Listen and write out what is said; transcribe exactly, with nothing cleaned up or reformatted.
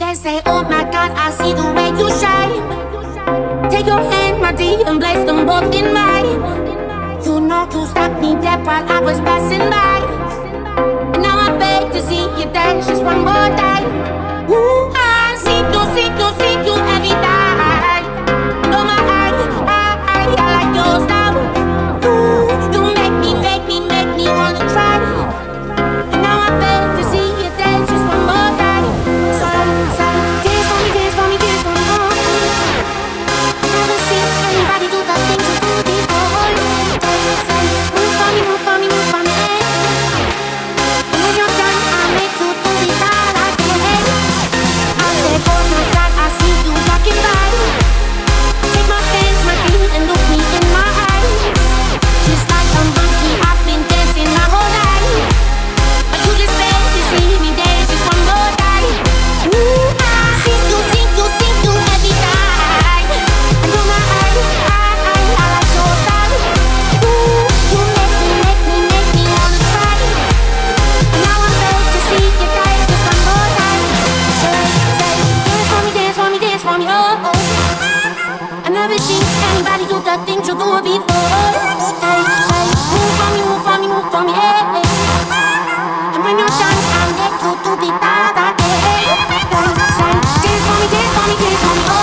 They say, oh my God, I see the way you shine. Take your hand, my dear, and place them both in mine. You know you stopped me dead while I was passing by. And now I beg to see you dance just one more time. Ooh, I see you, see you, see you every time. No, my eye, I, I, I like your style. Ooh, you make me, make me, make me wanna try. And now I beg to see you dance just one more time. So, so dance for me, dance for me, dance for me, oh. Never seen anybody do the things you do before. Say, move for me, move for me, move for me. And when you're done, I'll make you do it all again. I said, oh my God, I see you walking by. Take my hands, my feet, and look me in my eyes. Just like a monkey, I've been dancing my whole life. But you just beg to see me dance just one more time. Ooh, I see you, see you, see you every time. And you're my eye, I, I, I like your style. Ooh, you make me, make me, make me wanna try. And now I'm ready to see you dance just one more time. Say, say, dance for me, dance for me, dance for me, oh, oh. I never seen anybody do the things you do before. Say, say, move for me, move for me, move for me, yeah, yeah. And when you're done, I'll make you do the da da da. Say, dance for me, dance for me, dance for me, oh.